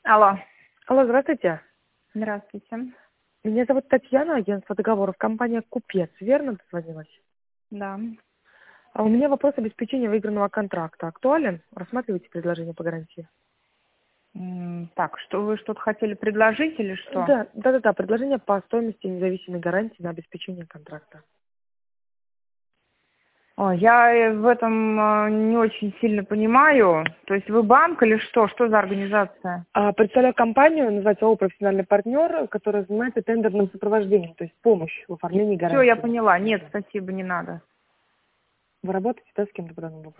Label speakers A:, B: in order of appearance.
A: Алло.
B: Алло, здравствуйте.
A: Здравствуйте.
B: Меня зовут Татьяна, агентство договоров, компания «Купец». Верно дозвонилась?
A: Да.
B: А у меня вопрос обеспечения выигранного контракта. Актуален? Рассматриваете предложение по гарантии?
A: Так, что вы что-то хотели предложить или что?
B: Да. Предложение по стоимости независимой гарантии на обеспечение контракта.
A: Ой, я в этом не очень сильно понимаю. То есть вы банк или что? Что за организация?
B: Представляю компанию, называется ООО «Профессиональный партнер», которая занимается тендерным сопровождением, то есть помощь в оформлении
A: Все, я
B: гарантии.
A: поняла. Нет, спасибо, не надо.
B: Вы работаете, да, с кем-то по данному вопросу?